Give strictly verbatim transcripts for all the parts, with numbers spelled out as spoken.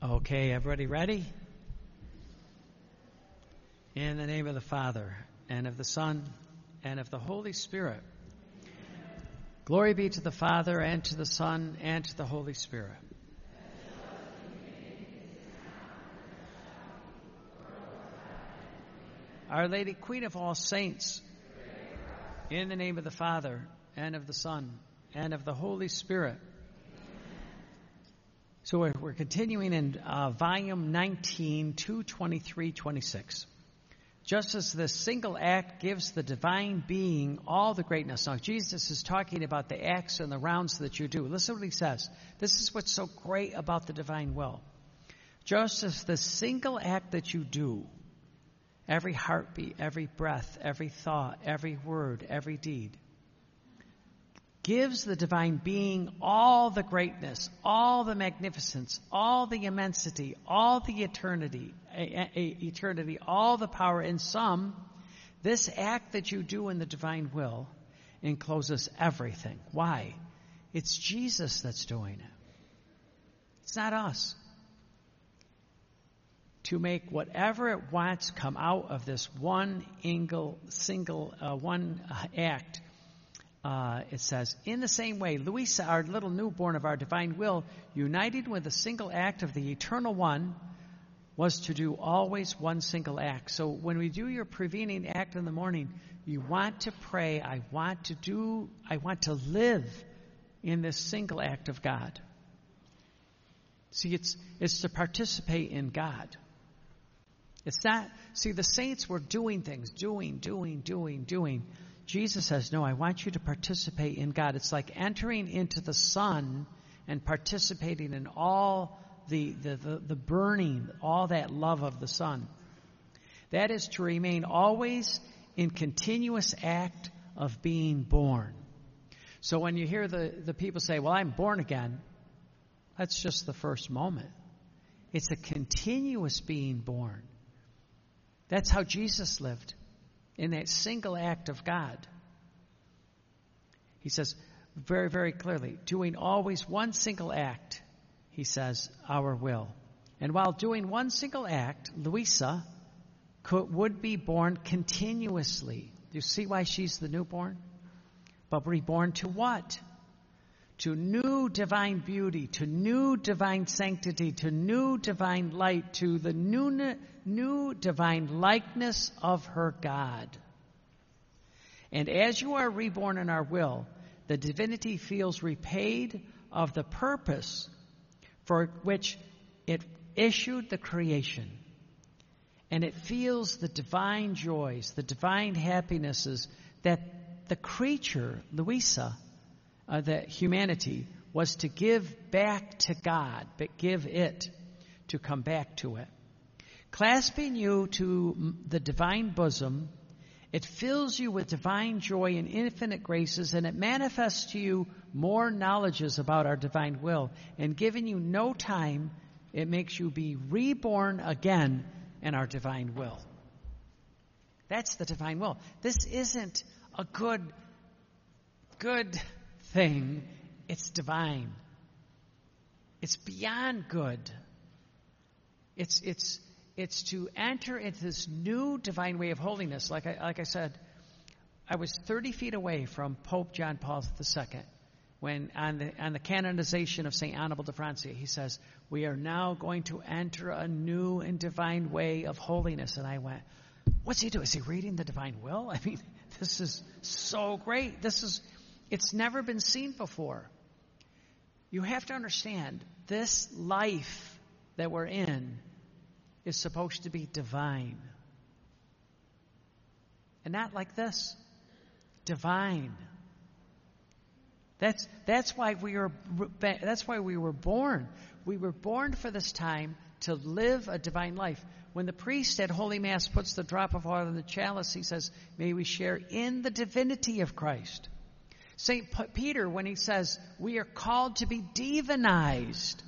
Okay, everybody ready? In the name of the Father, and of the Son, and of the Holy Spirit. Glory be to the Father, and to the Son, and to the Holy Spirit. Our Lady, Queen of all saints, in the name of the Father, and of the Son, and of the Holy Spirit. So we're, we're continuing in uh, volume nineteen, two twenty-three twenty-six. Just as this single act gives the divine being all the greatness. Now, Jesus is talking about the acts and the rounds that you do. Listen to what he says. This is what's so great about the divine will. Just as the single act that you do, every heartbeat, every breath, every thought, every word, every deed, gives the divine being all the greatness, all the magnificence, all the immensity, all the eternity, a, a, eternity, all the power. In sum, this act that you do in the divine will encloses everything. Why? It's Jesus that's doing it. It's not us. To make whatever it wants come out of this one single, single uh, one act. Uh, it says, in the same way, Louisa, our little newborn of our divine will, united with a single act of the eternal one, was to do always one single act. So when we do your prevening act in the morning, you want to pray, I want to do, I want to live in this single act of God. See, it's, it's to participate in God. It's not, see, the saints were doing things, doing, doing, doing, doing. Jesus says, no, I want you to participate in God. It's like entering into the sun and participating in all the, the, the, the burning, all that love of the sun. That is to remain always in continuous act of being born. So when you hear the, the people say, well, I'm born again, that's just the first moment. It's a continuous being born. That's how Jesus lived. In that single act of God. He says very, very clearly, doing always one single act, he says, our will. And while doing one single act, Louisa could, would be born continuously. Do you see why she's the newborn? But reborn to what? To new divine beauty, to new divine sanctity, to new divine light, to the new, new divine likeness of her God. And as you are reborn in our will, the divinity feels repaid of the purpose for which it issued the creation. And it feels the divine joys, the divine happinesses that the creature, Louisa, Uh, that humanity was to give back to God, but give it to come back to it. Clasping you to the divine bosom, it fills you with divine joy and infinite graces, and it manifests to you more knowledges about our divine will. And giving you no time, it makes you be reborn again in our divine will. That's the divine will. This isn't a good, good thing. It's divine. It's beyond good. It's it's it's to enter into this new divine way of holiness. Like I like I said, I was thirty feet away from Pope John Paul the Second when on the on the canonization of Saint Annibal de Francia, he says, we are now going to enter a new and divine way of holiness. And I went, what's he doing? Is he reading the divine will? I mean, this is so great. This is It's never been seen before. You have to understand, this life that we're in is supposed to be divine. And not like this. Divine. That's that's why we are that's why we were born. We were born for this time to live a divine life. When the priest at Holy Mass puts the drop of oil in the chalice, he says, may we share in the divinity of Christ. Saint Peter, when he says, we are called to be divinized.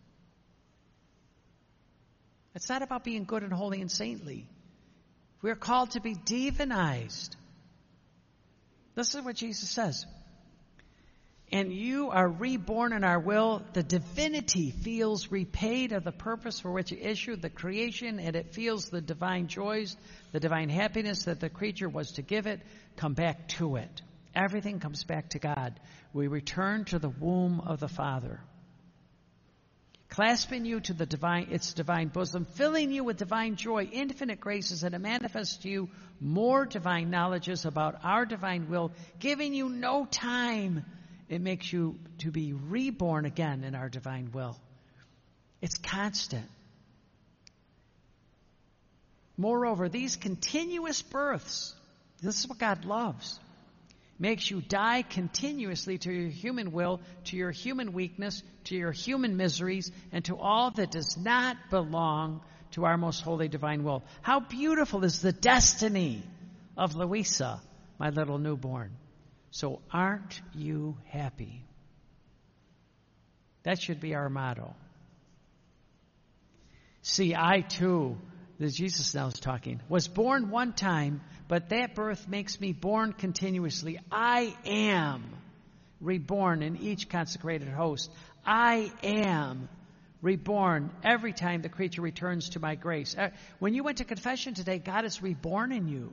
It's not about being good and holy and saintly. We are called to be divinized. This is what Jesus says. and you are reborn in our will, the divinity feels repaid of the purpose for which it issued the creation, and it feels the divine joys, the divine happiness that the creature was to give it, come back to it. Everything comes back to God. We return to the womb of the Father, clasping you to the divine, its divine bosom, filling you with divine joy, infinite graces, and it manifests to you more divine knowledges about our divine will, giving you no time. It makes you to be reborn again in our divine will. It's constant. Moreover, these continuous births, this is what God loves, makes you die continuously to your human will, to your human weakness, to your human miseries, and to all that does not belong to our most holy divine will. How beautiful is the destiny of Louisa, my little newborn. So aren't you happy? That should be our motto. See, I too, the Jesus now is talking, was born one time, but that birth makes me born continuously. I am reborn in each consecrated host. I am reborn every time the creature returns to my grace. When you went to confession today, God is reborn in you.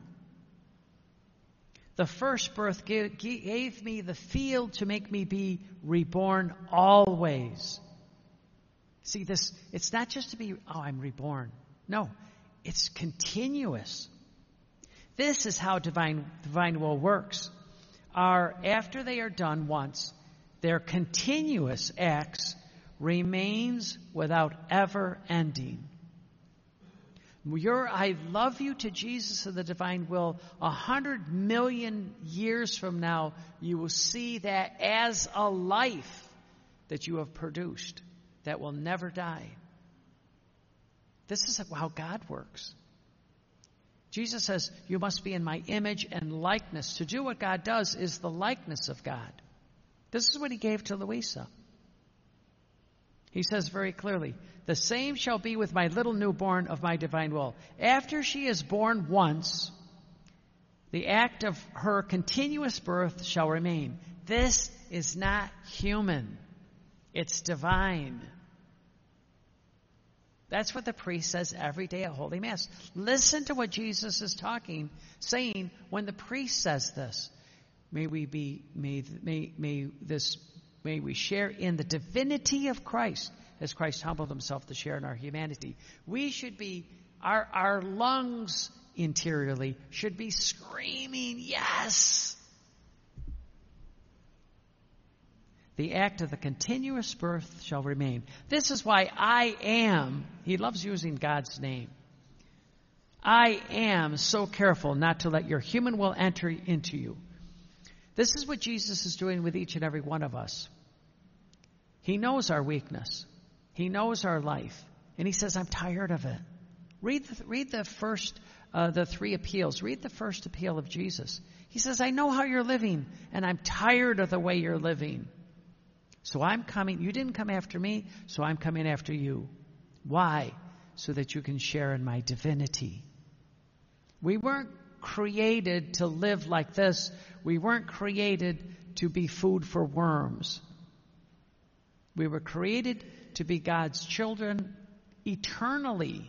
The first birth gave, gave me the field to make me be reborn always. See, this, it's not just to be, oh, I'm reborn. No, it's continuous. This is how divine, divine will works. Our, after they are done once, their continuous acts remains without ever ending. Your I love you to Jesus of the divine will, a hundred million years from now, you will see that as a life that you have produced that will never die. This is how God works. Jesus says, you must be in my image and likeness. To do what God does is the likeness of God. This is what he gave to Louisa. He says very clearly, the same shall be with my little newborn of my divine will. After she is born once, the act of her continuous birth shall remain. This is not human. It's divine. That's what the priest says every day at Holy Mass. Listen to what Jesus is talking, saying when the priest says this. May we be, may, may, may this, may we share in the divinity of Christ as Christ humbled himself to share in our humanity. We should be, our, our lungs interiorly should be screaming, yes! The act of the continuous birth shall remain. This is why I am, he loves using God's name. I am so careful not to let your human will enter into you. This is what Jesus is doing with each and every one of us. He knows our weakness. He knows our life. And he says, I'm tired of it. Read the, read the first, uh, the three appeals. Read the first appeal of Jesus. He says, I know how you're living, and I'm tired of the way you're living. So I'm coming. You didn't come after me, so I'm coming after you. Why? So that you can share in my divinity. We weren't created to live like this. We weren't created to be food for worms. We were created to be God's children eternally.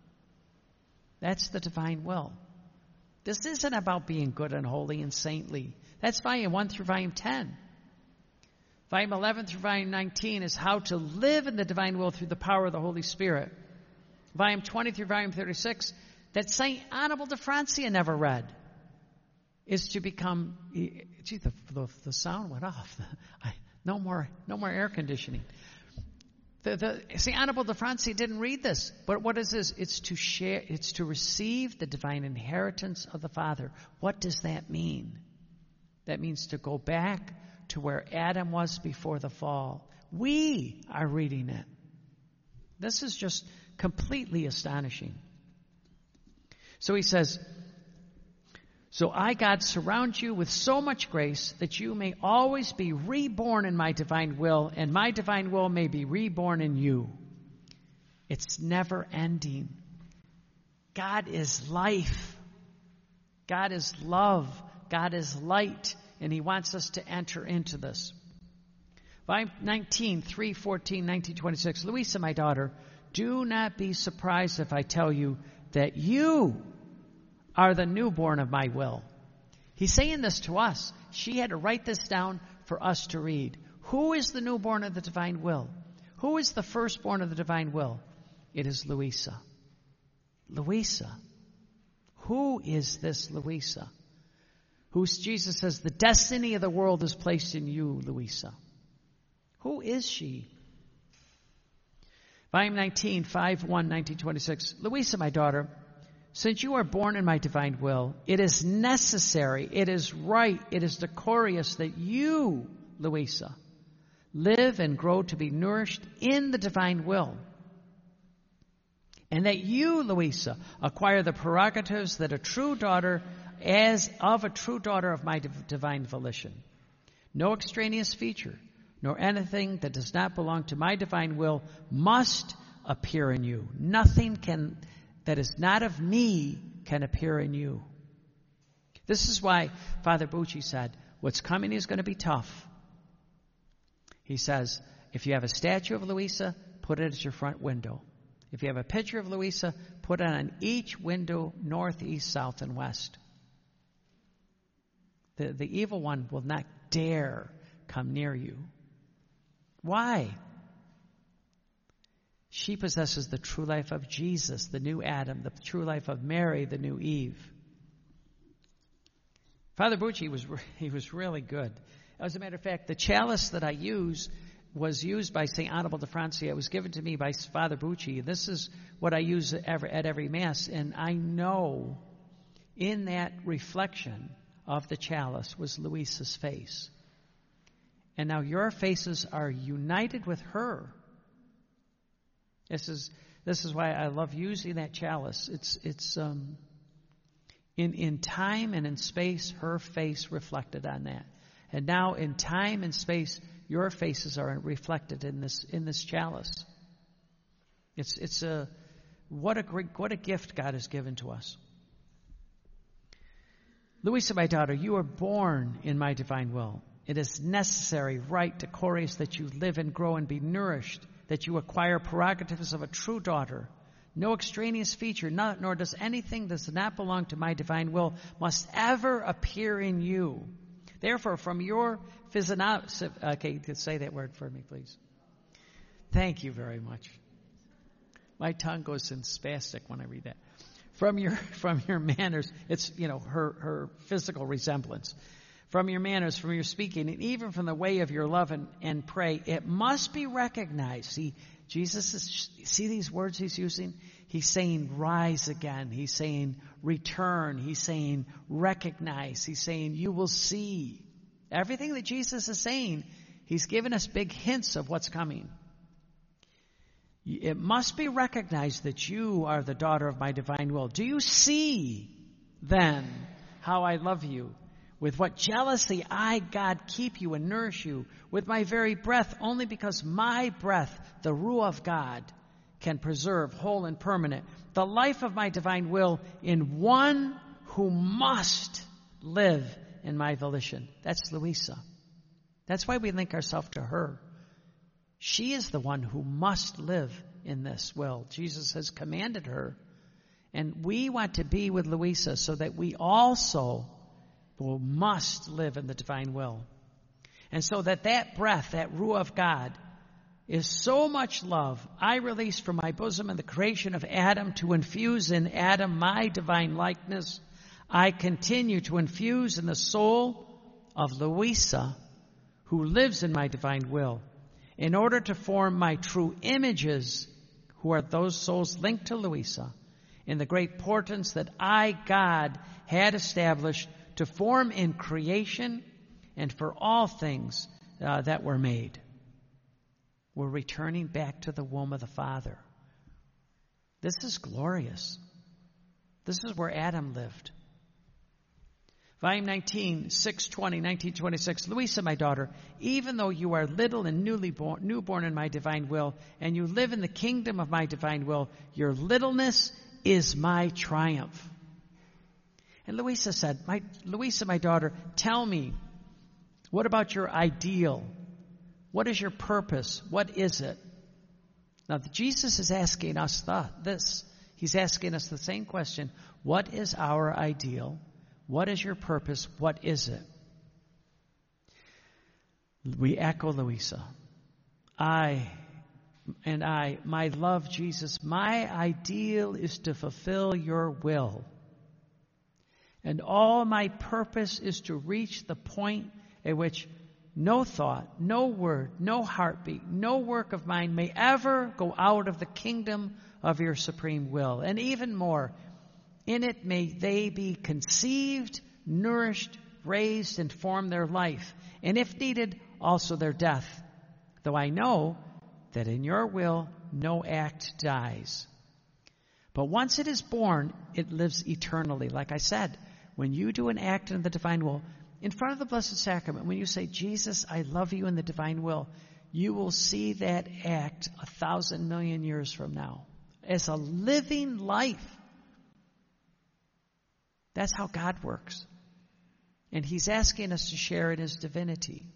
That's the divine will. This isn't about being good and holy and saintly. That's volume one through volume ten. Volume eleven through volume nineteen is how to live in the divine will through the power of the Holy Spirit. Volume twenty through volume thirty-six, that Saint Annibal de Francia never read, is to become, gee, the, the, the sound went off. I, no more, no more air conditioning. The, the, Saint Annibal de Francia didn't read this, but what is this? It's to share, it's to receive the divine inheritance of the Father. What does that mean? That means to go back to where Adam was before the fall. We are reading it. This is just completely astonishing. So he says, so I, God, surround you with so much grace that you may always be reborn in my divine will, and my divine will may be reborn in you. It's never ending. God is life. God is love. God is light. And he wants us to enter into this. Volume nineteen, three fourteen, nineteen twenty-six. Louisa, my daughter, do not be surprised if I tell you that you are the newborn of my will. He's saying this to us. She had to write this down for us to read. Who is the newborn of the divine will? Who is the firstborn of the divine will? It is Louisa. Louisa. Who is this Louisa? Who's Jesus says, the destiny of the world is placed in you, Louisa. Who is she? Volume nineteen, five one, nineteen twenty-six. Louisa, my daughter, since you are born in my divine will, it is necessary, it is right, it is decorous that you, Louisa, live and grow to be nourished in the divine will. And that you, Louisa, acquire the prerogatives that a true daughter, as of a true daughter of my div- divine volition. No extraneous feature, nor anything that does not belong to my divine will must appear in you. Nothing can that is not of me can appear in you. This is why Father Bucci said, what's coming is going to be tough. He says, if you have a statue of Louisa, put it at your front window. If you have a picture of Louisa, put it on each window, north, east, south, and west. The, the evil one will not dare come near you. Why? She possesses the true life of Jesus, the new Adam, the true life of Mary, the new Eve. Father Bucci was he was really good. As a matter of fact, the chalice that I use was used by Saint Annibal de Francia. It was given to me by Father Bucci. This is what I use at every, at every Mass. And I know in that reflection of the chalice was Louisa's face. And now your faces are united with her. This is this is why I love using that chalice. It's it's um, in in time and in space, her face reflected on that. And now in time and space, your faces are reflected in this in this chalice. It's it's a what a great what a gift God has given to us. Louisa, my daughter, you are born in my divine will. It is necessary, right, decorous that you live and grow and be nourished, that you acquire prerogatives of a true daughter. No extraneous feature, not, nor does anything that does not belong to my divine will must ever appear in you. Therefore, from your physiognomy, okay, say that word for me, please. Thank you very much. My tongue goes in spastic when I read that. From your from your manners, it's, you know, her, her physical resemblance. From your manners, from your speaking, and even from the way of your love and, and pray, it must be recognized. See, Jesus is, see these words he's using? He's saying rise again. He's saying return. He's saying recognize. He's saying you will see. Everything that Jesus is saying, he's given us big hints of what's coming. It must be recognized that you are the daughter of my divine will. Do you see, then, how I love you? With what jealousy I, God, keep you and nourish you with my very breath, only because my breath, the Ruah of God, can preserve whole and permanent the life of my divine will in one who must live in my volition. That's Louisa. That's why we link ourselves to her. She is the one who must live in this will. Jesus has commanded her. And we want to be with Louisa so that we also will must live in the divine will. And so that that breath, that Ruah of God, is so much love I release from my bosom in the creation of Adam to infuse in Adam my divine likeness. I continue to infuse in the soul of Louisa, who lives in my divine will, in order to form my true images, who are those souls linked to Louisa, in the great portents that I, God, had established to form in creation and for all things uh, that were made. We're returning back to the womb of the Father. This is glorious. This is where Adam lived. Volume nineteen, six twenty, nineteen twenty-six. Louisa, my daughter, even though you are little and newly born, newborn in my divine will, and you live in the kingdom of my divine will, your littleness is my triumph. And Louisa said, my, Louisa, my daughter, tell me, what about your ideal? What is your purpose? What is it? Now, Jesus is asking us the, this. He's asking us the same question. What is our ideal? What is your purpose? What is it? We echo Louisa. I and I, my love, Jesus, my ideal is to fulfill your will. And all my purpose is to reach the point at which no thought, no word, no heartbeat, no work of mine may ever go out of the kingdom of your supreme will. And even more, in it may they be conceived, nourished, raised, and form their life. And if needed, also their death. Though I know that in your will no act dies. But once it is born, it lives eternally. Like I said, when you do an act in the divine will, in front of the Blessed Sacrament, when you say, Jesus, I love you in the divine will, you will see that act a thousand million years from now as a living life. That's how God works. And he's asking us to share in his divinity.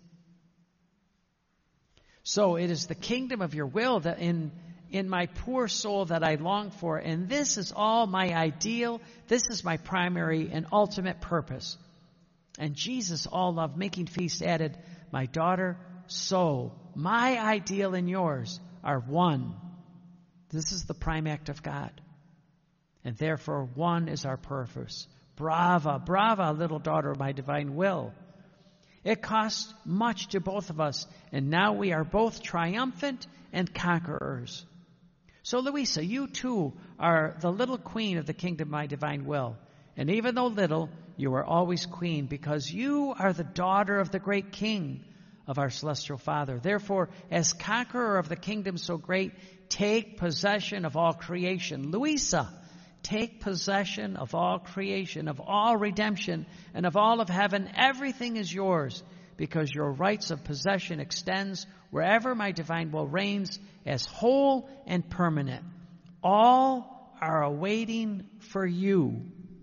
So it is the kingdom of your will that in, in my poor soul that I long for. And this is all my ideal. This is my primary and ultimate purpose. And Jesus, all love, making feast, added, my daughter, so my ideal and yours are one. This is the prime act of God. And therefore one is our purpose. Brava, brava, little daughter of my divine will. It cost much to both of us, and now we are both triumphant and conquerors. So, Louisa, you too are the little queen of the kingdom of my divine will. And even though little, you are always queen, because you are the daughter of the great king of our celestial Father. Therefore, as conqueror of the kingdom so great, take possession of all creation. Louisa, take possession of all creation, of all redemption, and of all of heaven. Everything is yours, because your rights of possession extends wherever my divine will reigns as whole and permanent. All are awaiting for you.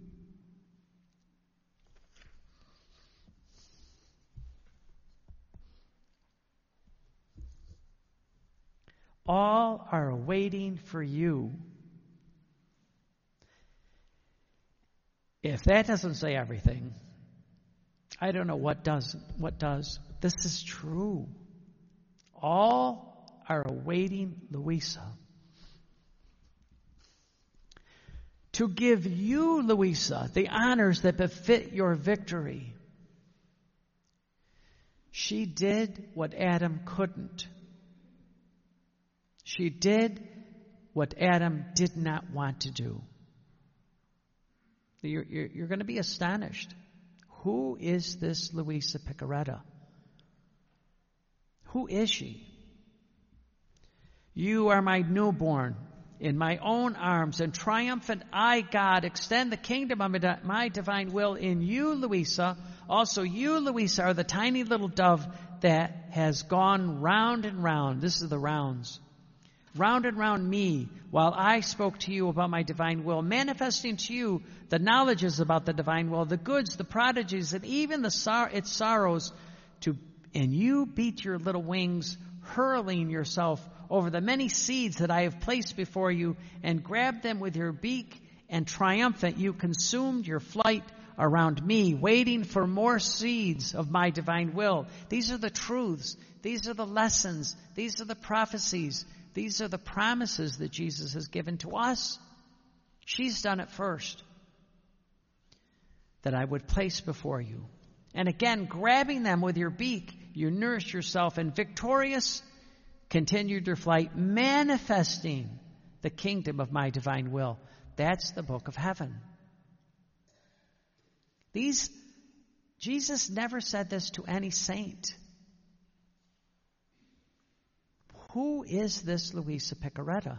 All are awaiting for you. If that doesn't say everything, I don't know what does. What does. This is true. All are awaiting Louisa. To give you, Louisa, the honors that befit your victory. She did what Adam couldn't. She did what Adam did not want to do. You're, you're, you're going to be astonished. Who is this Louisa Picaretta? Who is she? You are my newborn in my own arms, and triumphant I, God, extend the kingdom of my divine will in you, Louisa. Also, you, Louisa, are the tiny little dove that has gone round and round. This is the rounds. Round and round me, while I spoke to you about my divine will, manifesting to you the knowledges about the divine will, the goods, the prodigies, and even the sor- its sorrows. To and you beat your little wings, hurling yourself over the many seeds that I have placed before you, and grabbed them with your beak, and triumphant you consumed your flight around me, waiting for more seeds of my divine will. These are the truths. These are the lessons. These are the prophecies. These are the promises that Jesus has given to us. She's done it first. That I would place before you. And again, grabbing them with your beak, you nourished yourself, and victorious continued your flight, manifesting the kingdom of my divine will. That's the book of heaven. These, Jesus never said this to any saint. Who is this Louisa Picaretta?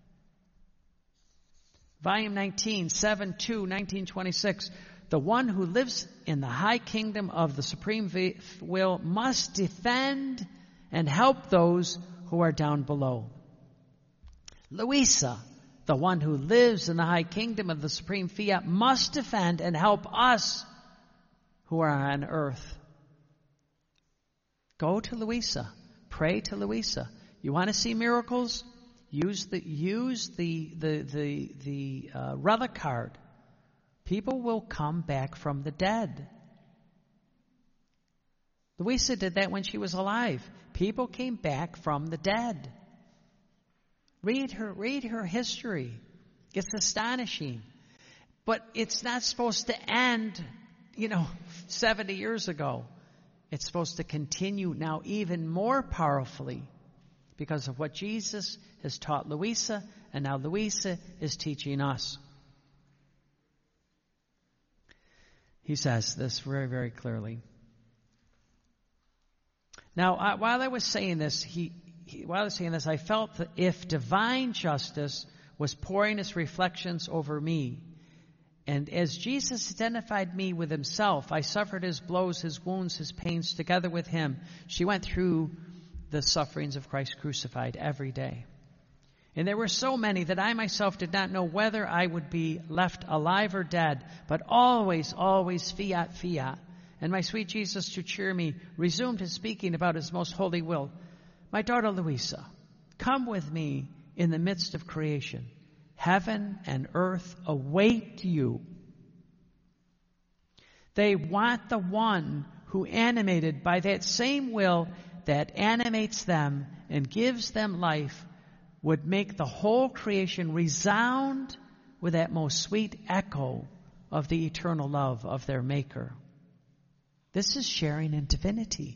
Volume nineteen, seven two, nineteen twenty-six. The one who lives in the high kingdom of the supreme will must defend and help those who are down below. Louisa, the one who lives in the high kingdom of the supreme fiat, must defend and help us who are on earth. Go to Louisa. pray to Louisa. You want to see miracles? Use the use the the the the uh, relic card. People will come back from the dead. Louisa did that when she was alive. People came back from the dead. Read her read her history. It's astonishing. But it's not supposed to end, you know, seventy years ago. It's supposed to continue now even more powerfully because of what Jesus has taught Louisa, and now Louisa is teaching us. He says this very, very clearly. Now, uh, while I was saying this, he, he, while I was saying this, I felt that if divine justice was pouring its reflections over me, and as Jesus identified me with himself, I suffered his blows, his wounds, his pains together with him. She went through the sufferings of Christ crucified every day. And there were so many that I myself did not know whether I would be left alive or dead, but always, always fiat, fiat. And my sweet Jesus, to cheer me, resumed his speaking about his most holy will. My daughter Louisa, come with me in the midst of creation. Heaven and earth await you. They want the one who, animated by that same will that animates them and gives them life, would make the whole creation resound with that most sweet echo of the eternal love of their Maker. This is sharing in divinity.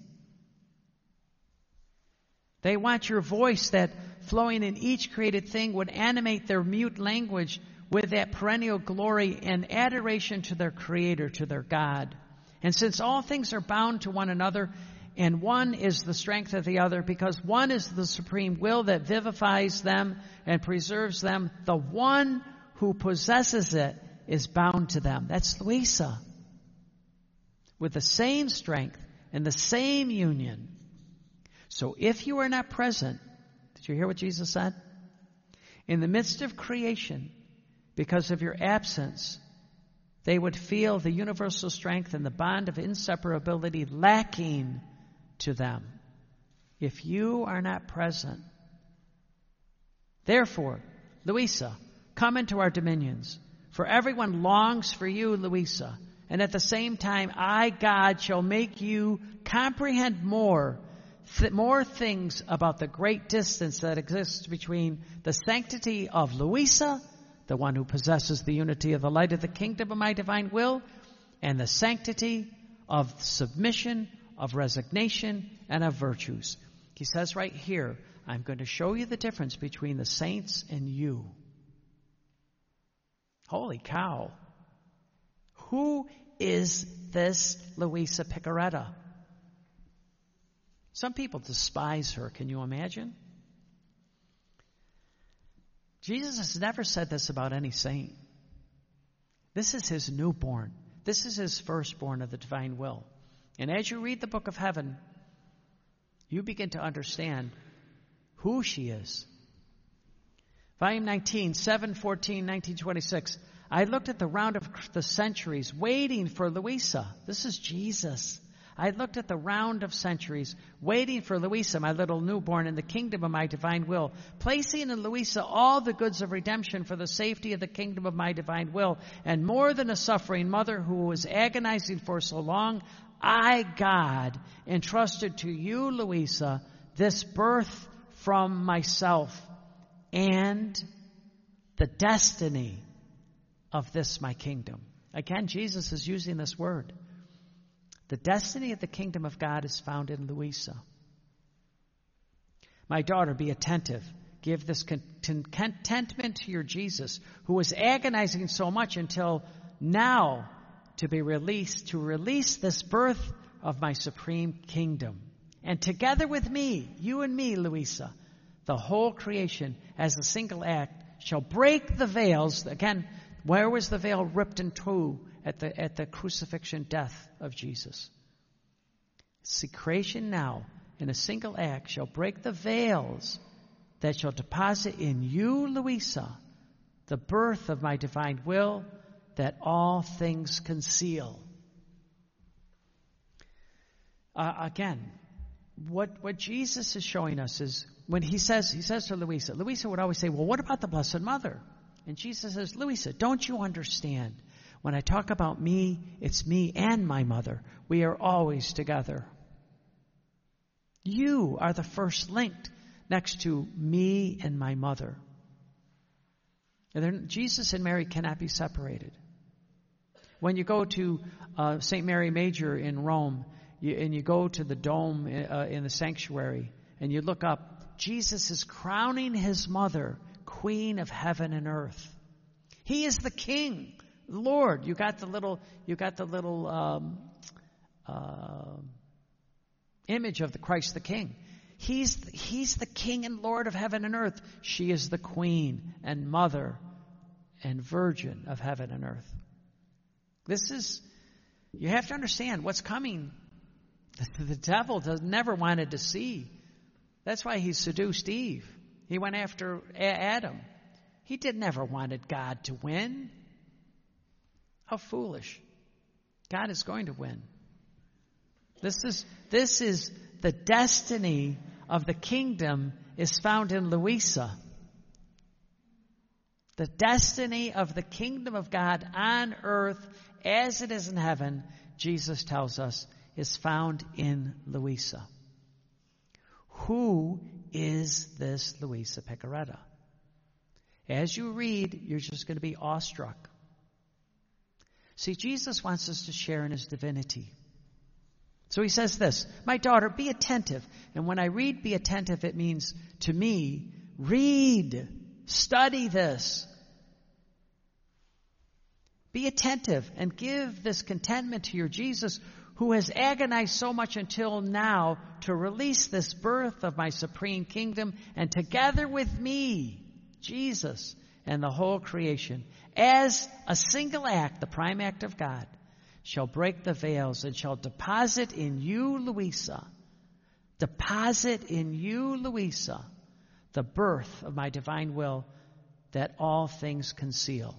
They want your voice that, flowing in each created thing, would animate their mute language with that perennial glory and adoration to their Creator, to their God. And since all things are bound to one another, and one is the strength of the other, because one is the supreme will that vivifies them and preserves them, the one who possesses it is bound to them. That's Louisa. With the same strength and the same union. So if you are not present, did you hear what Jesus said? In the midst of creation, because of your absence, they would feel the universal strength and the bond of inseparability lacking to them if you are not present. Therefore, Louisa, come into our dominions, for everyone longs for you, Louisa, and at the same time, I, God, shall make you comprehend more, th- more things about the great distance that exists between the sanctity of Louisa, the one who possesses the unity of the light of the kingdom of my divine will, and the sanctity of submission, of resignation, and of virtues. He says right here, I'm going to show you the difference between the saints and you. Holy cow. Who is this Louisa Picaretta? Some people despise her. Can you imagine? Jesus has never said this about any saint. This is his newborn. This is his firstborn of the divine will. And as you read the book of heaven, you begin to understand who she is. Volume nineteen, seven fourteen, nineteen twenty-six. I looked at the round of the centuries, waiting for Louisa. This is Jesus. I looked at the round of centuries, waiting for Louisa, my little newborn, in the kingdom of my divine will, placing in Louisa all the goods of redemption for the safety of the kingdom of my divine will. And more than a suffering mother who was agonizing for so long, I, God, entrusted to you, Louisa, this birth from myself and the destiny of this my kingdom. Again, Jesus is using this word. The destiny of the kingdom of God is found in Louisa. My daughter, be attentive. Give this contentment to your Jesus, who was agonizing so much until now to be released, to release this birth of my supreme kingdom. And together with me, you and me, Louisa, the whole creation as a single act shall break the veils. Again, where was the veil ripped in two at the, at the crucifixion death of Jesus? See, creation now in a single act shall break the veils that shall deposit in you, Louisa, the birth of my divine will that all things conceal. Uh, again, what what Jesus is showing us is when he says he says to Louisa, Louisa would always say, well, what about the Blessed Mother? And Jesus says, Louisa, don't you understand? When I talk about me, it's me and my mother. We are always together. You are the first link next to me and my mother. And Jesus and Mary cannot be separated. When you go to uh, Saint Mary Major in Rome, you, and you go to the dome uh, in the sanctuary, and you look up, Jesus is crowning his mother Queen of heaven and earth. He is the King, Lord. You got the little, you got the little um, uh, image of the Christ the King. He's he's the King and Lord of heaven and earth. She is the Queen and Mother and Virgin of heaven and earth. This is, you have to understand what's coming. The, the devil does never wanted to see. That's why he seduced Eve. He went after Adam. He did never wanted God to win. How foolish. God is going to win. This is, this is the destiny of the kingdom is found in Louisa. The destiny of the kingdom of God on earth as it is in heaven, Jesus tells us, is found in Louisa. Who is this Louisa Piccarreta? As you read, you're just going to be awestruck. See, Jesus wants us to share in his divinity. So he says this, my daughter, be attentive. And when I read be attentive, it means to me, read, study this. Be attentive and give this contentment to your Jesus, who has agonized so much until now to release this birth of my supreme kingdom, and together with me, Jesus, and the whole creation, as a single act, the prime act of God, shall break the veils and shall deposit in you, Louisa, deposit in you, Louisa, the birth of my divine will that all things conceal.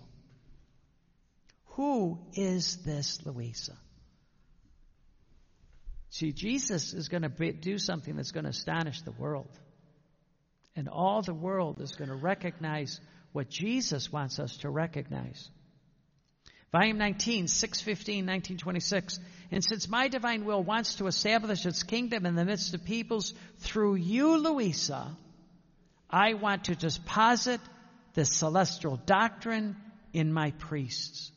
Who is this Louisa? See, Jesus is going to do something that's going to astonish the world. And all the world is going to recognize what Jesus wants us to recognize. Volume nineteen, six fifteen, nineteen twenty-six. And since my divine will wants to establish its kingdom in the midst of peoples through you, Louisa, I want to deposit this celestial doctrine in my priests.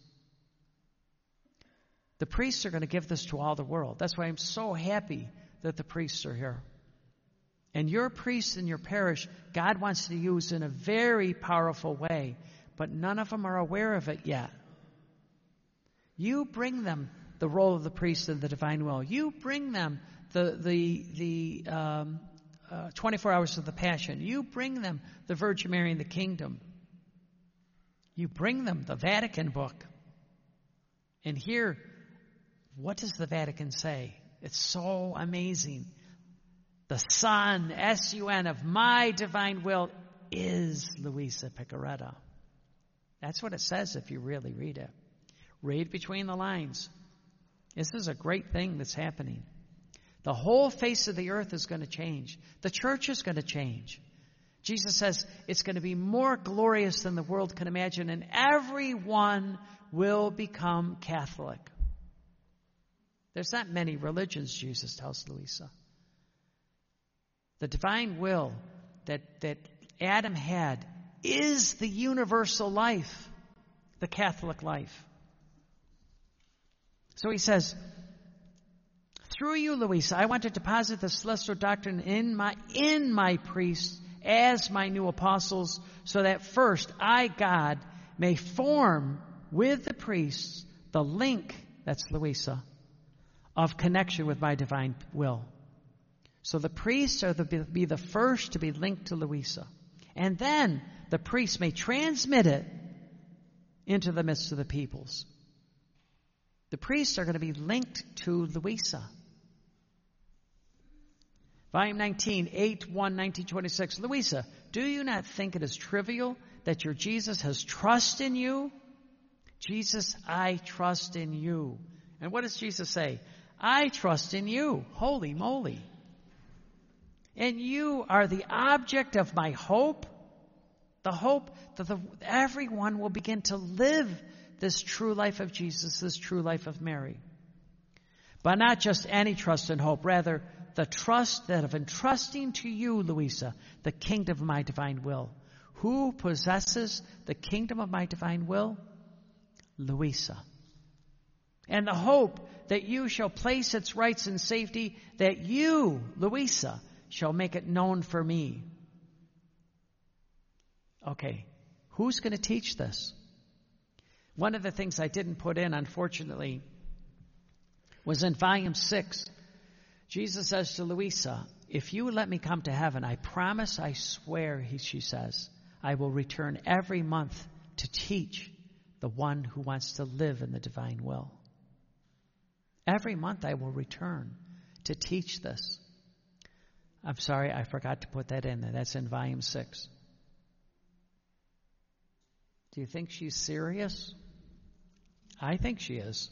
The priests are going to give this to all the world. That's why I'm so happy that the priests are here. And your priests in your parish, God wants to use in a very powerful way, but none of them are aware of it yet. You bring them the role of the priest in the divine will. You bring them the the the um, uh, twenty-four hours of the Passion. You bring them the Virgin Mary and the Kingdom. You bring them the Vatican book. And here, what does the Vatican say? It's so amazing. The Son, S U N, of my divine will is Louisa Piccarreta. That's what it says if you really read it. Read between the lines. This is a great thing that's happening. The whole face of the earth is going to change. The church is going to change. Jesus says it's going to be more glorious than the world can imagine, and everyone will become Catholic. There's not many religions, Jesus tells Louisa. The divine will that, that Adam had is the universal life, the Catholic life. So he says, through you, Louisa, I want to deposit the celestial doctrine in my, in my priests as my new apostles, so that first I, God, may form with the priests the link, that's Louisa, of connection with my divine will. So the priests are the, be the first to be linked to Louisa. And then the priests may transmit it into the midst of the peoples. The priests are going to be linked to Louisa. Volume nineteen, eight one, nineteen twenty-six. Louisa, do you not think it is trivial that your Jesus has trust in you? Jesus, I trust in you. And what does Jesus say? I trust in you. Holy moly. And you are the object of my hope, the hope that the, everyone will begin to live this true life of Jesus, this true life of Mary. But not just any trust and hope, rather the trust that of entrusting to you, Louisa, the kingdom of my divine will. Who possesses the kingdom of my divine will? Louisa. And the hope that you shall place its rights in safety, that you, Louisa, shall make it known for me. Okay, who's going to teach this? One of the things I didn't put in, unfortunately, was in volume six. Jesus says to Louisa, if you let me come to heaven, I promise, I swear, he, she says, I will return every month to teach the one who wants to live in the divine will. Every month I will return to teach this. I'm sorry, I forgot to put that in there. That's in volume six. Do you think she's serious? I think she is.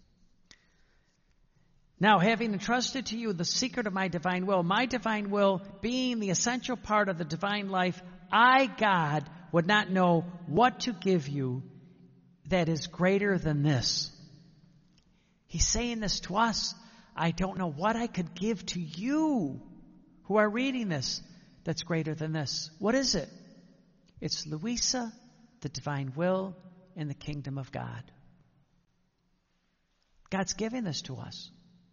Now, having entrusted to you the secret of my divine will, my divine will being the essential part of the divine life, I, God, would not know what to give you that is greater than this. He's saying this to us. I don't know what I could give to you who are reading this that's greater than this. What is it? It's Louisa, the divine will, and the kingdom of God. God's giving this to us.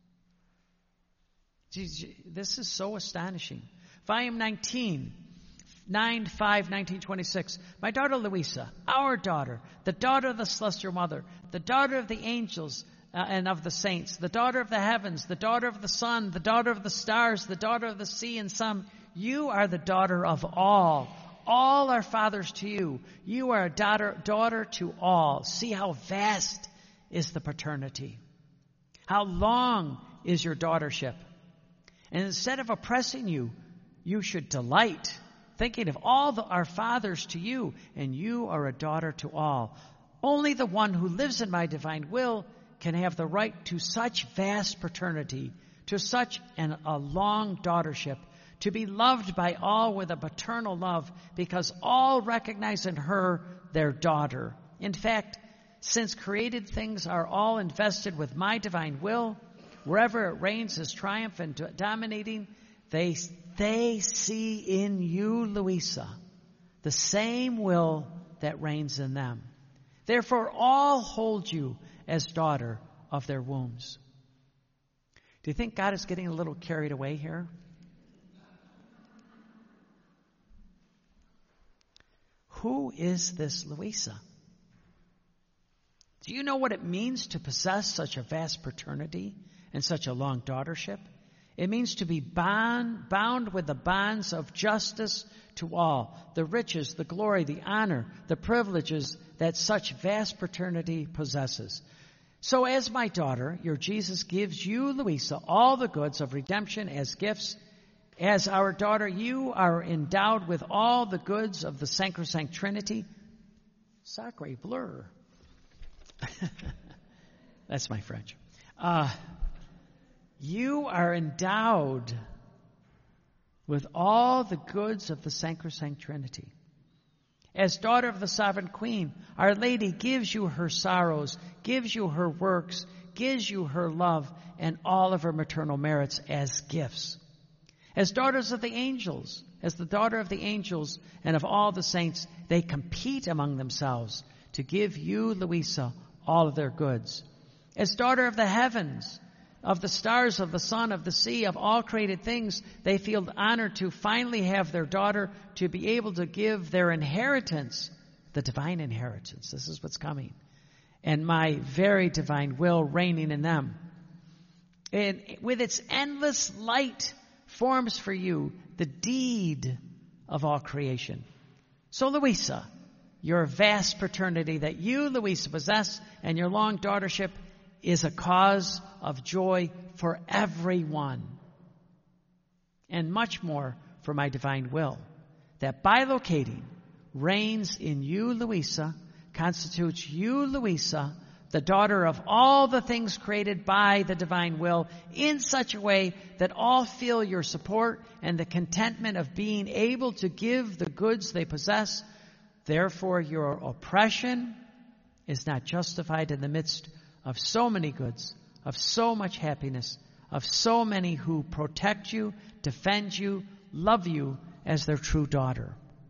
This is so astonishing. Volume nineteen, nine five nineteen twenty-six. My daughter Louisa, our daughter, the daughter of the celestial mother, the daughter of the angels uh, and of the saints, the daughter of the heavens, the daughter of the sun, the daughter of the stars, the daughter of the sea and sun. You are the daughter of all. All are fathers to you. You are a daughter, daughter to all. See how vast is the paternity. How long is your daughtership? And instead of oppressing you, you should delight, thinking of all the, our fathers to you, and you are a daughter to all. Only the one who lives in my divine will can have the right to such vast paternity, to such an, a long daughtership, to be loved by all with a paternal love, because all recognize in her their daughter. In fact, since created things are all invested with my divine will, wherever it reigns as triumphant and dominating, they, they see in you, Louisa, the same will that reigns in them. Therefore, all hold you as daughter of their wombs. Do you think God is getting a little carried away here? Who is this Louisa? Do you know what it means to possess such a vast paternity and such a long daughtership? It means to be bound, bound with the bonds of justice to all, the riches, the glory, the honor, the privileges that such vast paternity possesses. So as my daughter, your Jesus gives you, Louisa, all the goods of redemption as gifts. As our daughter, you are endowed with all the goods of the sacrosanct Trinity. Sacre bleu. That's my French. Uh, you are endowed with all the goods of the sacrosanct Trinity. As daughter of the sovereign queen, Our Lady gives you her sorrows, gives you her works, gives you her love, and all of her maternal merits as gifts. As daughters of the angels, as the daughter of the angels and of all the saints, they compete among themselves to give you, Louisa, all of their goods. As daughter of the heavens, of the stars, of the sun, of the sea, of all created things, they feel honored to finally have their daughter to be able to give their inheritance, the divine inheritance. This is what's coming. And my very divine will reigning in them. And with its endless light forms for you the deed of all creation. So, Louisa, your vast paternity that you, Louisa, possess and your long daughtership is a cause of joy for everyone. And much more for my divine will, that bilocating reigns in you, Louisa, constitutes you, Louisa, the daughter of all the things created by the divine will, in such a way that all feel your support and the contentment of being able to give the goods they possess. Therefore, your oppression is not justified in the midst of so many goods, of so much happiness, of so many who protect you, defend you, love you as their true daughter.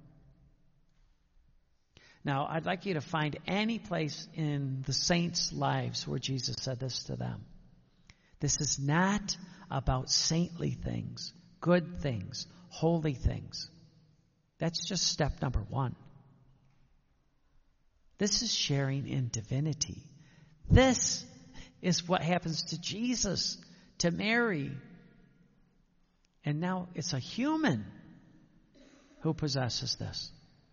Now, I'd like you to find any place in the saints' lives where Jesus said this to them. This is not about saintly things, good things, holy things. That's just step number one. This is sharing in divinity. This is what happens to Jesus, to Mary. And now it's a human who possesses this.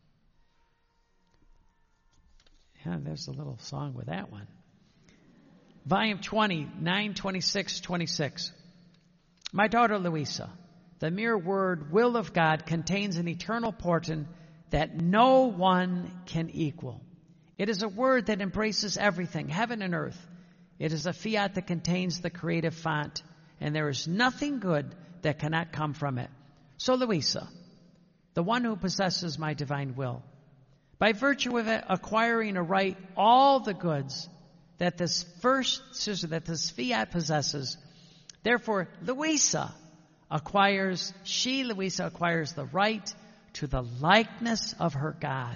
Yeah, there's a little song with that one. Volume twenty, nine twenty-six twenty-six. My daughter Louisa, the mere word will of God contains an eternal portent that no one can equal. It is a word that embraces everything, heaven and earth. It is a fiat that contains the creative font, and there is nothing good that cannot come from it. So Louisa, the one who possesses my divine will, by virtue of it acquiring a right, all the goods that this first, that this fiat possesses, therefore Louisa acquires, she, Louisa, acquires the right to the likeness of her God.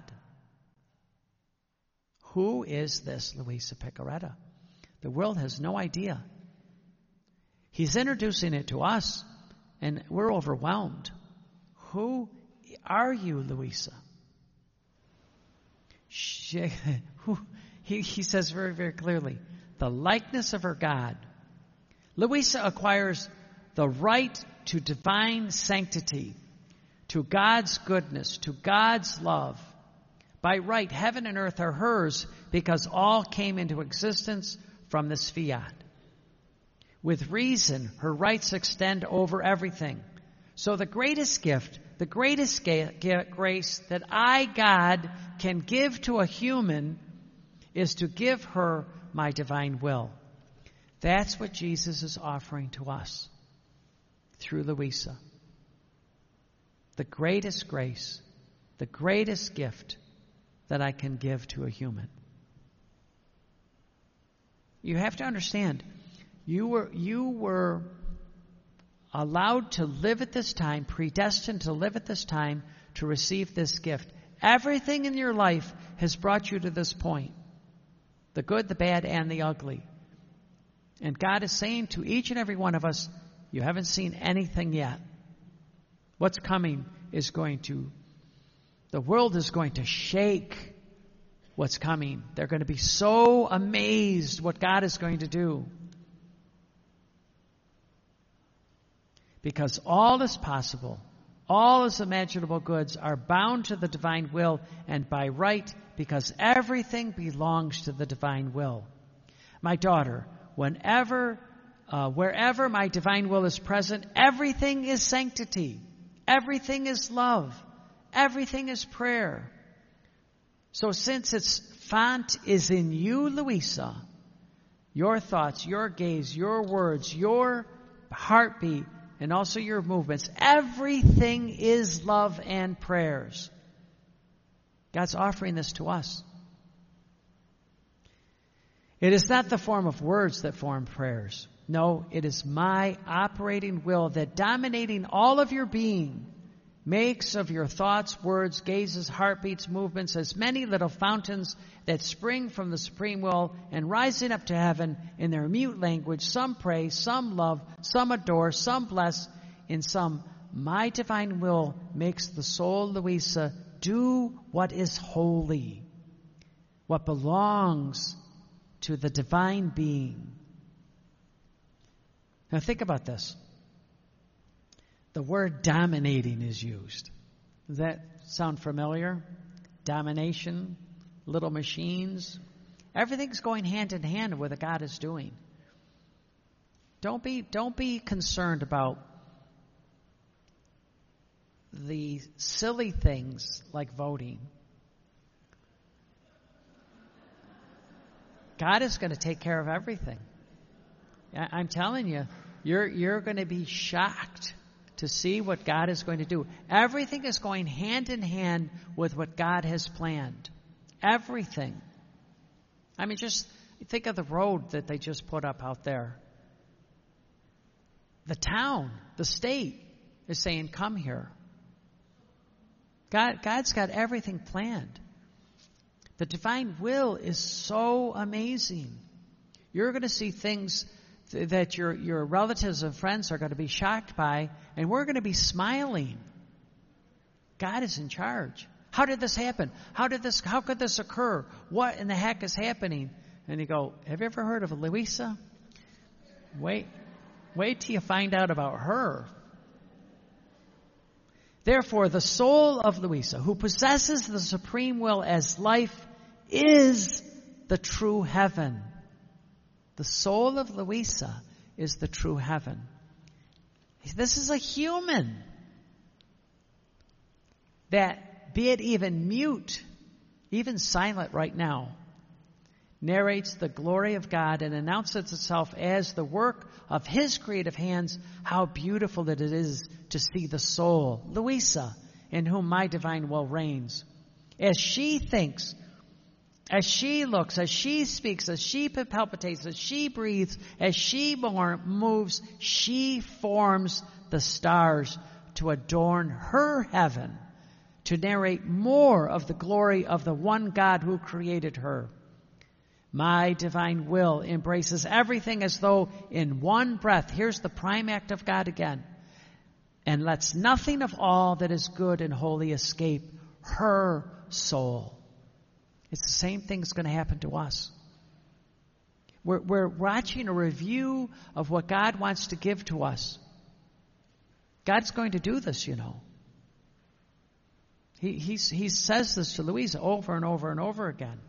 Who is this Louisa Picaretta? The world has no idea. He's introducing it to us, and we're overwhelmed. Who are you, Louisa? She, who, he, he says very, very clearly, the likeness of her God. Louisa acquires the right to divine sanctity, to God's goodness, to God's love. By right, heaven and earth are hers because all came into existence from this fiat. With reason, her rights extend over everything. So the greatest gift, the greatest ga- grace that I, God, can give to a human is to give her my divine will. That's what Jesus is offering to us through Louisa. The greatest grace, the greatest gift that I can give to a human. You have to understand, you were, you were allowed to live at this time, predestined to live at this time, to receive this gift. Everything in your life has brought you to this point. The good, the bad, and the ugly. And God is saying to each and every one of us, you haven't seen anything yet. What's coming is going to, the world is going to shake what's coming. They're going to be so amazed what God is going to do. Because all is possible, all is imaginable goods are bound to the divine will and by right, because everything belongs to the divine will. My daughter, whenever, uh, wherever my divine will is present, everything is sanctity. Everything is love. Everything is prayer. So since its font is in you, Louisa, your thoughts, your gaze, your words, your heartbeat, and also your movements, everything is love and prayers. God's offering this to us. It is not the form of words that form prayers. No, it is my operating will that, dominating all of your being, makes of your thoughts, words, gazes, heartbeats, movements as many little fountains that spring from the supreme will, and rising up to heaven in their mute language, some pray, some love, some adore, some bless. In some, my divine will makes the soul, Louisa, do what is holy, what belongs to the divine being. Now think about this. The word dominating is used. Does that sound familiar? Domination, little machines. Everything's going hand in hand with what God is doing. Don't be, don't be concerned about the silly things like voting. God is going to take care of everything. I'm telling you, you're, you're going to be shocked to see what God is going to do. Everything is going hand in hand with what God has planned. Everything. I mean, just think of the road that they just put up out there. The town, the state is saying, come here. God, God's got everything planned. The divine will is so amazing. You're going to see things th- that your, your relatives and friends are going to be shocked by, and we're going to be smiling. God is in charge. How did this happen? How did this, how could this occur? What in the heck is happening? And you go, have you ever heard of Louisa? Wait, wait till you find out about her. Therefore, the soul of Louisa, who possesses the supreme will as life, is the true heaven. The soul of Louisa is the true heaven. This is a human that, be it even mute, even silent right now, narrates the glory of God and announces itself as the work of His creative hands. How beautiful it is to see the soul, Louisa, in whom my divine will reigns. As she thinks, as she looks, as she speaks, as she palpitates, as she breathes, as she moves, she forms the stars to adorn her heaven, to narrate more of the glory of the one God who created her. My divine will embraces everything as though in one breath. Here's the prime act of God again. And lets nothing of all that is good and holy escape her soul. It's the same thing that's going to happen to us. We're, we're watching a review of what God wants to give to us. God's going to do this, you know. He, he's, he says this to Louisa over and over and over again.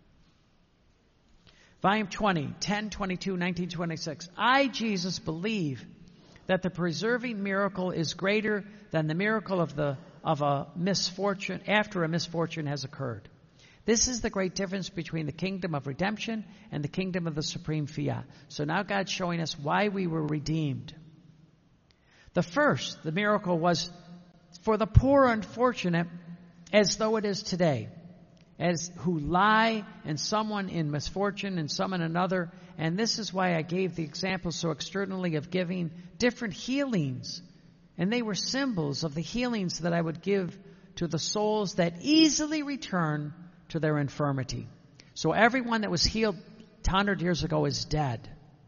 Volume twenty, ten twenty-two, nineteen twenty-six. I, Jesus, believe that the preserving miracle is greater than the miracle of the of a misfortune after a misfortune has occurred. This is the great difference between the kingdom of redemption and the kingdom of the supreme fiat. So now God's showing us why we were redeemed. The first, the miracle, was for the poor unfortunate, as though it is today, as who lie, and someone in misfortune and some in another. And this is why I gave the example so externally of giving different healings. And they were symbols of the healings that I would give to the souls that easily return to their infirmity. So everyone that was healed one hundred years ago is dead.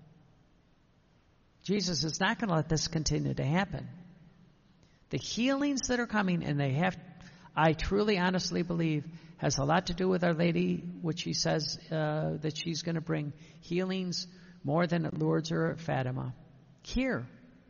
Jesus is not going to let this continue to happen. The healings that are coming, and they have, I truly, honestly believe, has a lot to do with Our Lady, which she says uh, that she's going to bring healings more than at Lourdes or at Fatima. Here.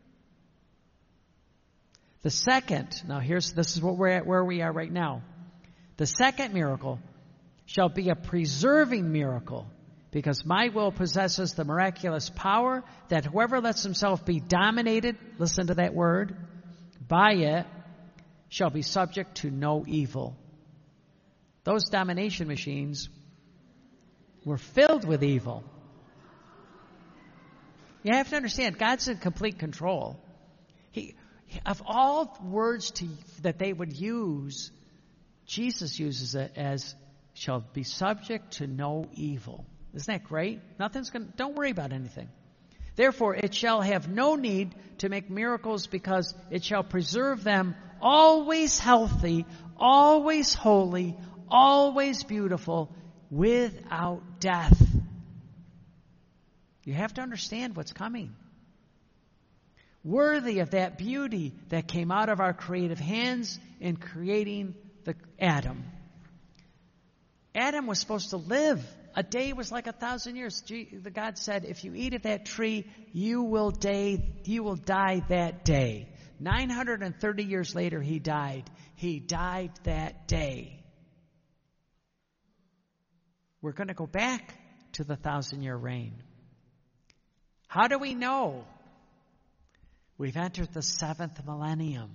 The second, now here's, this is what we're at, where we are right now. The second miracle shall be a preserving miracle, because my will possesses the miraculous power that whoever lets himself be dominated, listen to that word, by it, shall be subject to no evil. Those domination machines were filled with evil. You have to understand, God's in complete control. He, of all words to, that they would use, Jesus uses it as shall be subject to no evil. Isn't that great? Nothing's going to, don't worry about anything. Therefore, it shall have no need to make miracles, because it shall preserve them always healthy, always holy, always beautiful, without death. You have to understand what's coming. Worthy of that beauty that came out of our creative hands in creating the Adam. Adam was supposed to live. A day was like a thousand years. The God said, if you eat of that tree, you will die, you will die that day. nine hundred thirty years later, he died. He died that day. We're going to go back to the thousand-year reign. How do we know? We've entered the seventh millennium.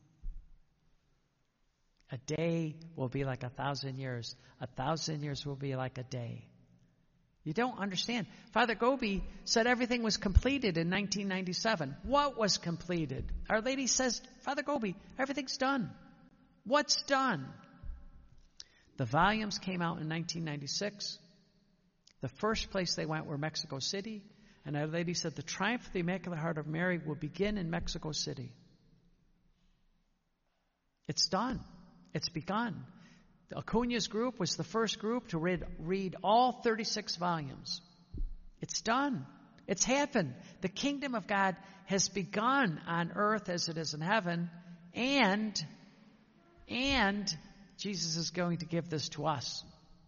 A day will be like a thousand years. A thousand years will be like a day. You don't understand. Father Gobi said everything was completed in nineteen ninety-seven. What was completed? Our Lady says, Father Gobi, everything's done. What's done? The volumes came out in nineteen ninety-six. The first place they went were Mexico City. And Our Lady said the triumph of the Immaculate Heart of Mary will begin in Mexico City. It's done. It's begun. Acuña's group was the first group to read, read all thirty-six volumes. It's done. It's happened. The kingdom of God has begun on earth as it is in heaven, and, and Jesus is going to give this to us.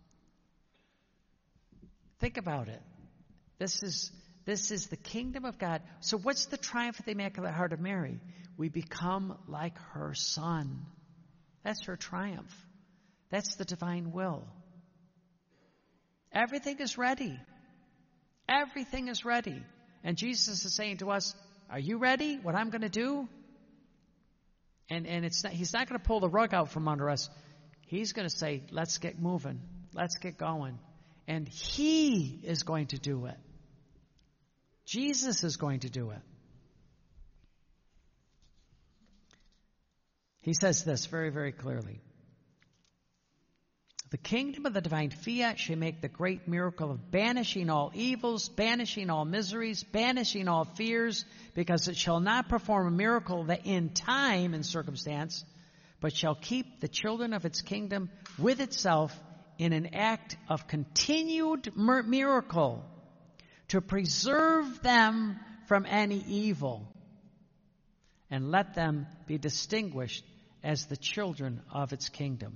Think about it. This is, this is the kingdom of God. So what's the triumph of the Immaculate Heart of Mary? We become like her Son. That's her triumph. That's the divine will. Everything is ready. Everything is ready. And Jesus is saying to us, are you ready? What I'm going to do? And, and it's not, he's not going to pull the rug out from under us. He's going to say, let's get moving. Let's get going. And he is going to do it. Jesus is going to do it. He says this very, very clearly. The kingdom of the divine fiat shall make the great miracle of banishing all evils, banishing all miseries, banishing all fears, because it shall not perform a miracle that in time and circumstance, but shall keep the children of its kingdom with itself in an act of continued miracle to preserve them from any evil and let them be distinguished as the children of its kingdom.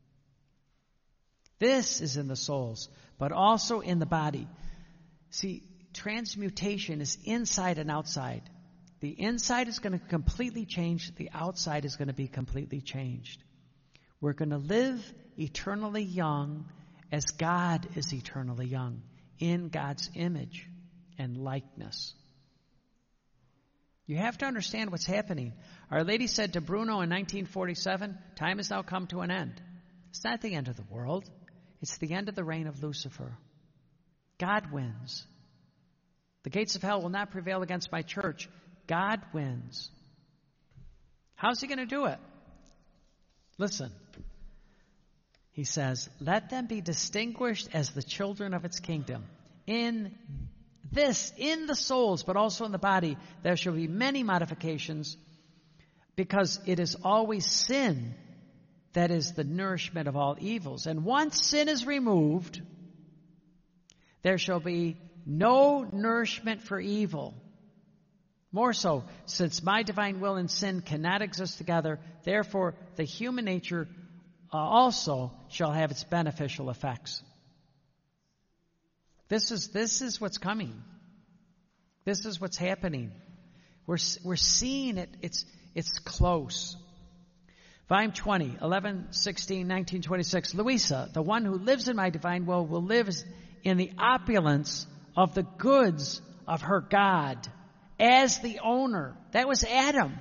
This is in the souls, but also in the body. See, transmutation is inside and outside. The inside is going to completely change. The outside is going to be completely changed. We're going to live eternally young as God is eternally young, in God's image and likeness. You have to understand what's happening. Our Lady said to Bruno in nineteen forty-seven, time has now come to an end. It's not the end of the world. It's the end of the reign of Lucifer. God wins. The gates of hell will not prevail against my church. God wins. How's he going to do it? Listen. He says, let them be distinguished as the children of its kingdom. In this, in the souls, but also in the body, there shall be many modifications, because it is always sin that is the nourishment of all evils. And once sin is removed, there shall be no nourishment for evil. More so, since my divine will and sin cannot exist together, therefore the human nature uh, also shall have its beneficial effects. This is, this is what's coming. This is what's happening. We're, we're seeing it. It's, it's close. Volume twenty, eleven, sixteen, nineteen, twenty-six. Louisa, the one who lives in my divine will, will live in the opulence of the goods of her God as the owner. That was Adam.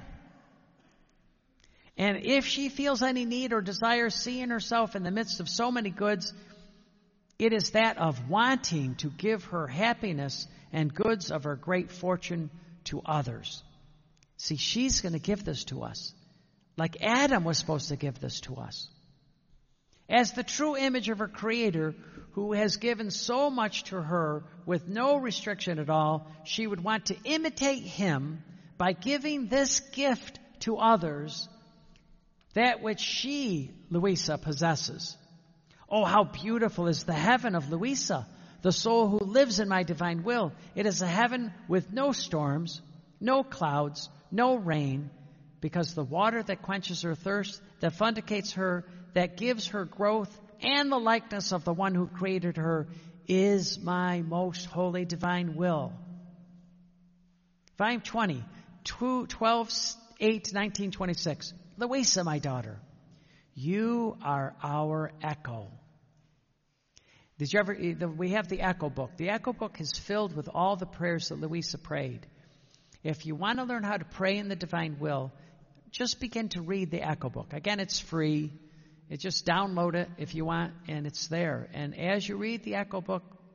And if she feels any need or desire, seeing herself in the midst of so many goods, it is that of wanting to give her happiness and goods of her great fortune to others. See, she's going to give this to us. Like Adam was supposed to give this to us. As the true image of her Creator, who has given so much to her with no restriction at all, she would want to imitate him by giving this gift to others, that which she, Louisa, possesses. Oh, how beautiful is the heaven of Louisa, the soul who lives in my divine will. It is a heaven with no storms, no clouds, no rain, because the water that quenches her thirst, that vindicates her, that gives her growth and the likeness of the one who created her, is my most holy divine will. Volume twenty, twelve, eight, nineteen, twenty-six. Louisa, my daughter, you are our echo. Did you ever, we have the Echo Book. The Echo Book is filled with all the prayers that Louisa prayed. If you want to learn how to pray in the divine will, just begin to read the Echo Book. Again, it's free. It just download it if you want, and it's there. And as you read the Echo Book,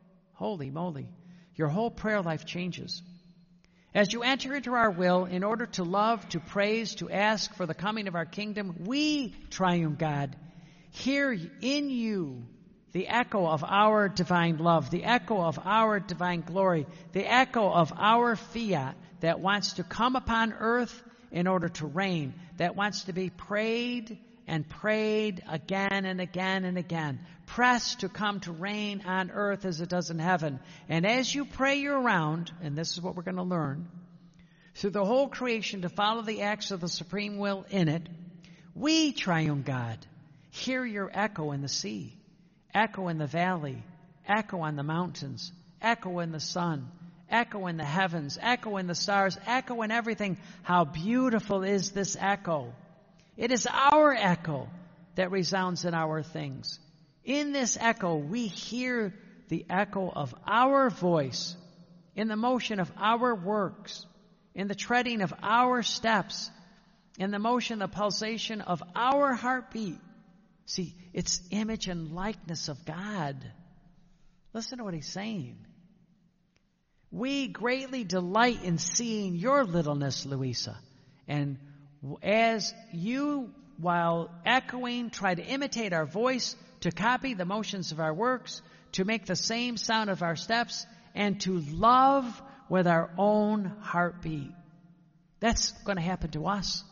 Holy moly. Your whole prayer life changes. As you enter into our will in order to love, to praise, to ask for the coming of our kingdom, we, triune God, hear in you the echo of our divine love, the echo of our divine glory, the echo of our fiat that wants to come upon earth in order to reign, that wants to be prayed and prayed again and again and again, pressed to come to reign on earth as it does in heaven. And as you pray you around, and this is what we're going to learn, through the whole creation to follow the acts of the supreme will in it, we, triune God, hear your echo in the sea, echo in the valley, echo on the mountains, echo in the sun, echo in the heavens, echo in the stars, echo in everything. How beautiful is this echo? It is our echo that resounds in our things. In this echo, we hear the echo of our voice in the motion of our works, in the treading of our steps, in the motion, the pulsation of our heartbeat. See, it's image and likeness of God. Listen to what he's saying. We greatly delight in seeing your littleness, Louisa. And as you, while echoing, try to imitate our voice, to copy the motions of our works, to make the same sound of our steps, and to love with our own heartbeat. That's going to happen to us.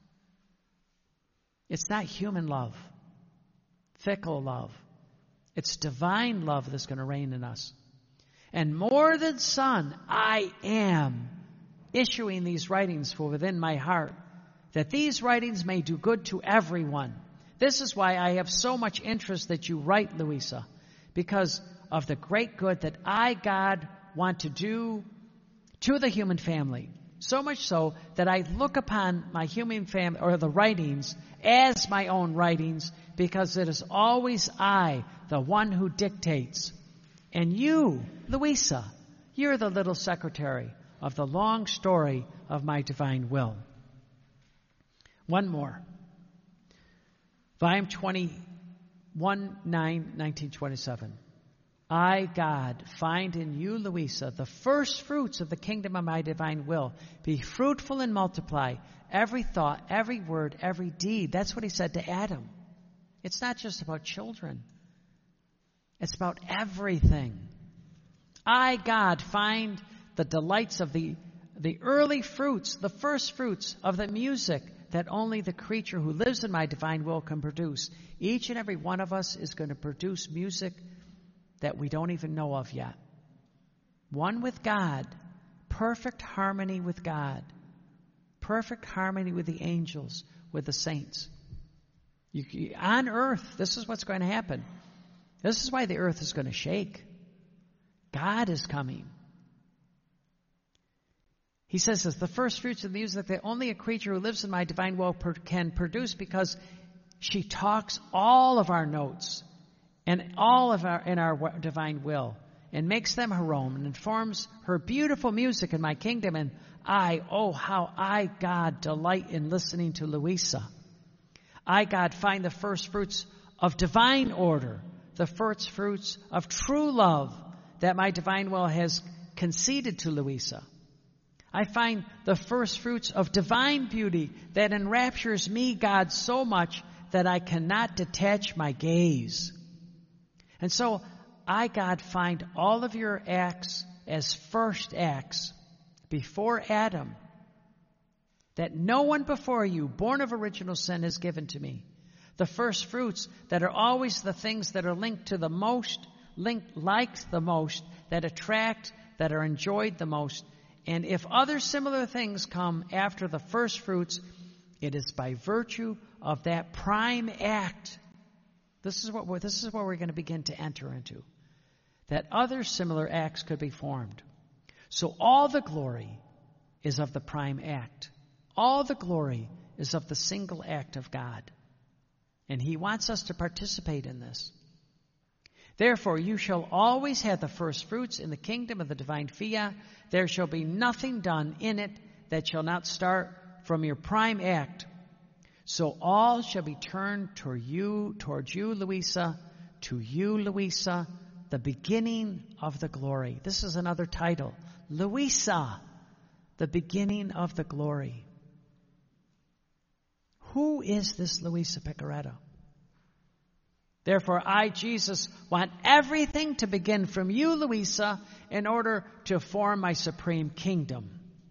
It's not human love, fickle love. It's divine love that's going to reign in us. And more than Son, I am issuing these writings for within my heart, that these writings may do good to everyone. This is why I have so much interest that you write, Louisa, because of the great good that I, God, want to do to the human family. So much so that I look upon my human family, or the writings, as my own writings, because it is always I, the one who dictates. And you, Louisa, you're the little secretary of the long story of my divine will. One more. Volume twenty-one, nine, nineteen twenty-seven. I, God, find in you, Louisa, the first fruits of the kingdom of my divine will. Be fruitful and multiply. Every thought, every word, every deed. That's what he said to Adam. It's not just about children. It's about everything. I, God, find the delights of the, the early fruits, the first fruits of the music that only the creature who lives in my divine will can produce. Each and every one of us is going to produce music that we don't even know of yet. One with God, perfect harmony with God, perfect harmony with the angels, with the saints. You, on earth, this is what's going to happen. This is why the earth is going to shake. God is coming. He says this, the first fruits of the music that only a creature who lives in my divine will per, can produce, because she talks all of our notes and all of our in our divine will, and makes them her own, and informs her beautiful music in my kingdom. And I, oh, how I, God, delight in listening to Louisa. I, God, find the first fruits of divine order, the first fruits of true love that my divine will has conceded to Louisa. I find the first fruits of divine beauty that enraptures me, God, so much that I cannot detach my gaze. And so I, God, find all of your acts as first acts before Adam, that no one before you, born of original sin, has given to me. The first fruits that are always the things that are linked to the most, linked, liked the most, that attract, that are enjoyed the most. And if other similar things come after the first fruits, it is by virtue of that prime act. This is what we're, this is where we're going to begin to enter into. That other similar acts could be formed. So all the glory is of the prime act. All the glory is of the single act of God. And he wants us to participate in this. Therefore, you shall always have the first fruits in the kingdom of the divine fiat. There shall be nothing done in it that shall not start from your prime act. So all shall be turned toward you, toward you, Louisa, to you, Louisa, the beginning of the glory. This is another title. Louisa, the beginning of the glory. Who is this Louisa Picaretto? Therefore, I, Jesus, want everything to begin from you, Louisa, in order to form my supreme kingdom.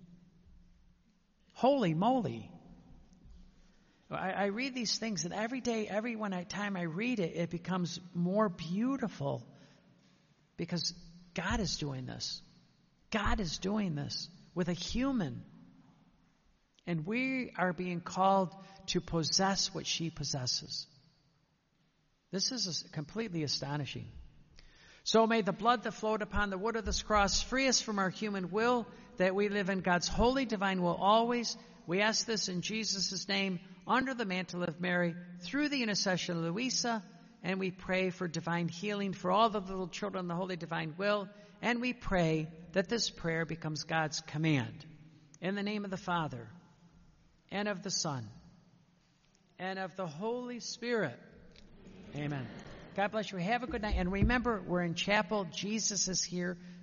Holy moly. I, I read these things, and every day, every one time I read it, it becomes more beautiful because God is doing this. God is doing this with a human. And we are being called to possess what she possesses. This is completely astonishing. So may the blood that flowed upon the wood of this cross free us from our human will, that we live in God's holy divine will always. We ask this in Jesus' name, under the mantle of Mary, through the intercession of Louisa, and we pray for divine healing for all the little children in the holy divine will, and we pray that this prayer becomes God's command. In the name of the Father, and of the Son, and of the Holy Spirit. Amen. God bless you. Have a good night. And remember, we're in chapel. Jesus is here.